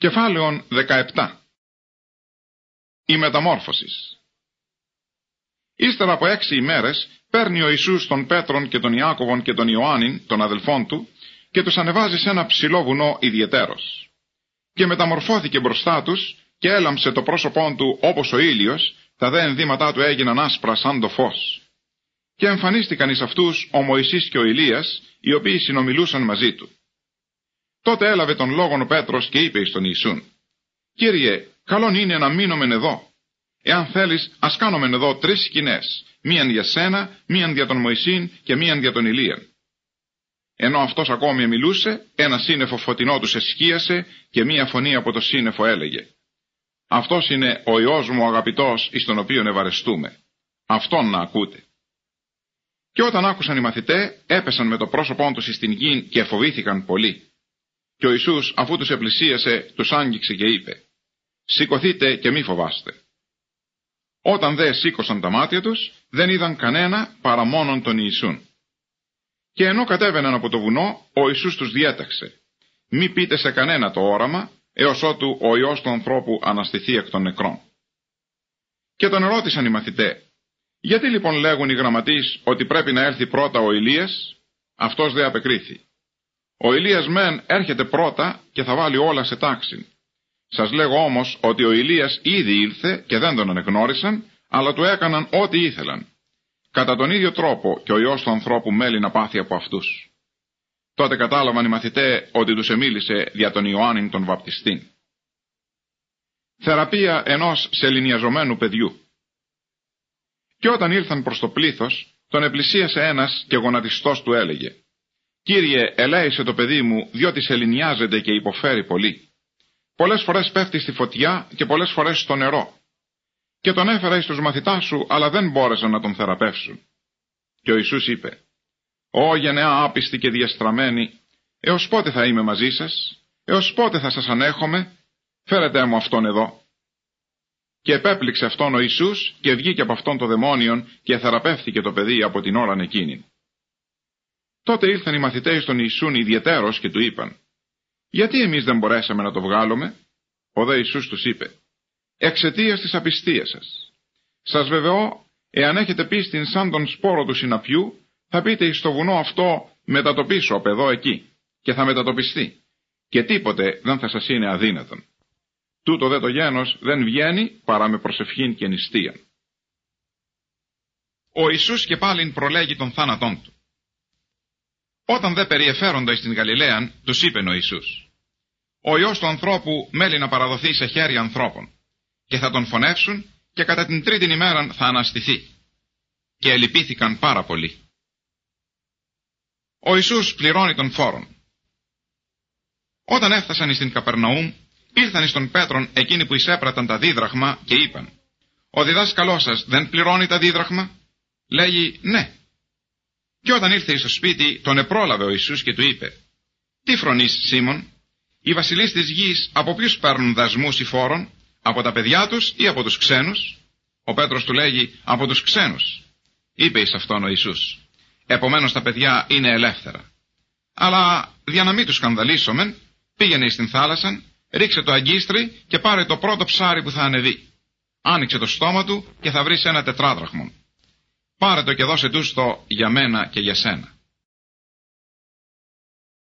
Κεφάλαιον 17. Η μεταμόρφωση. Ύστερα από 6 ημέρες παίρνει ο Ιησούς τον Πέτρον και τον Ιάκωβον και τον Ιωάννην, των αδελφών του, και τους ανεβάζει σε ένα ψηλό βουνό ιδιαιτέρως. Και μεταμορφώθηκε μπροστά τους και έλαμψε το πρόσωπόν του όπως ο ήλιος, τα δε ενδύματά του έγιναν άσπρα σαν το φως. Και εμφανίστηκαν εις αυτούς ο Μωυσής και ο Ηλίας, οι οποίοι συνομιλούσαν μαζί του. Τότε έλαβε τον λόγον ο Πέτρος και είπε εις τον Ιησούν: «Κύριε, καλόν είναι να μείνομεν εδώ. Εάν θέλεις, ας κάνομεν εδώ 3 σκηνές, μίαν για σένα, μίαν για τον Μωυσήν και μίαν για τον Ηλίαν». Ενώ αυτός ακόμη μιλούσε, ένα σύννεφο φωτεινό τους εσκίασε και μία φωνή από το σύννεφο έλεγε: «Αυτός είναι ο Υιός μου ο αγαπητός, εις τον οποίον ευαρεστούμε. Αυτόν να ακούτε». Και όταν άκουσαν οι μαθηταί, έπεσαν με το πρόσωπόν τους εις την γη και φοβήθηκαν πολύ. Και ο Ιησούς, αφού τους επλησίασε, τους άγγιξε και είπε: «Σηκωθείτε και μη φοβάστε». Όταν δε σήκωσαν τα μάτια τους, δεν είδαν κανένα παρά μόνον τον Ιησούν. Και ενώ κατέβαιναν από το βουνό, ο Ιησούς τους διέταξε: «Μη πείτε σε κανένα το όραμα, έως ότου ο Υιός του ανθρώπου αναστηθεί εκ των νεκρών». Και τον ερώτησαν οι μαθηταί: «Γιατί λοιπόν λέγουν οι γραμματείς ότι πρέπει να έρθει πρώτα ο Ηλίας?» Αυτός δε απεκρίθη: «Ο Ηλίας μεν έρχεται πρώτα και θα βάλει όλα σε τάξη. Σας λέγω όμως ότι ο Ηλίας ήδη ήλθε και δεν τον ανεγνώρισαν, αλλά του έκαναν ό,τι ήθελαν. Κατά τον ίδιο τρόπο και ο Υιός του ανθρώπου μέλει να πάθει από αυτούς». Τότε κατάλαβαν οι μαθηταί ότι τους εμίλησε δια τον Ιωάννην τον βαπτιστήν. Θεραπεία ενός σεληνιαζομένου παιδιού. Και όταν ήρθαν προς το πλήθος, τον επλησίασε ένας και γονατιστός του έλεγε: «Κύριε, ελέησε το παιδί μου, διότι σεληνιάζεται και υποφέρει πολύ. Πολλές φορές πέφτει στη φωτιά και πολλές φορές στο νερό. Και τον έφερα εις τους μαθητάς σου, αλλά δεν μπόρεσαν να τον θεραπεύσουν». Και ο Ιησούς είπε: «Ω γενεά άπιστη και διαστραμμένη, έως πότε θα είμαι μαζί σας, έως πότε θα σας ανέχομαι? Φέρετε μου αυτόν εδώ». Και επέπληξε αυτόν ο Ιησούς και βγήκε από αυτόν το δαιμόνιον και θεραπεύθηκε το παιδί από την ώραν εκείνη. Τότε ήλθαν οι μαθηταί στον Ιησούν ιδιαιτέρως και του είπαν: «Γιατί εμείς δεν μπορέσαμε να το βγάλουμε?» Ο δε Ιησούς τους είπε: «Εξαιτίας της απιστίας σας. Σας βεβαιώ, εάν έχετε πίστην σαν τον σπόρο του συναπιού, θα πείτε εις το βουνό αυτό, μετατοπίσου από εδώ εκεί, και θα μετατοπιστεί, και τίποτε δεν θα σας είναι αδύνατον. Τούτο δε το γένος δεν βγαίνει παρά με προσευχήν και νηστείαν». Ο Ιησούς και πάλιν προλέγει των θάνατών του. Όταν δε περιεφέροντα εις την Γαλιλαίαν, τους είπεν ο Ιησούς: «Ο Υιός του ανθρώπου μέλει να παραδοθεί σε χέρια ανθρώπων, και θα τον φωνεύσουν και κατά την 3η ημέραν θα αναστηθεί». Και ελυπήθηκαν πάρα πολύ. Ο Ιησούς πληρώνει τον φόρον. Όταν έφτασαν εις την Καπερναούμ, ήρθαν εις τον Πέτρον εκείνοι που εισέπραταν τα δίδραχμα και είπαν: «Ο διδάσκαλός σας δεν πληρώνει τα δίδραχμα?» Λέγει: «Ναι». Και όταν ήρθε εις το σπίτι, τον επρόλαβε ο Ιησούς και του είπε: «Τι φρονείς, Σίμων? Οι βασιλείς της γης από ποιους παίρνουν δασμούς ή φόρων, από τα παιδιά τους ή από τους ξένους?» Ο Πέτρος του λέγει: «Από τους ξένους». Είπε εις αυτόν ο Ιησούς: «Επομένως τα παιδιά είναι ελεύθερα. Αλλά για να μην τους σκανδαλίσομεν, πήγαινε εις την θάλασσαν, ρίξε το αγκίστρι και πάρε το πρώτο ψάρι που θα ανεβεί. Άνοιξε το στόμα του και θα βρεις 1 τετράδραχμον. Πάρε το και δώσε τους το για μένα και για σένα».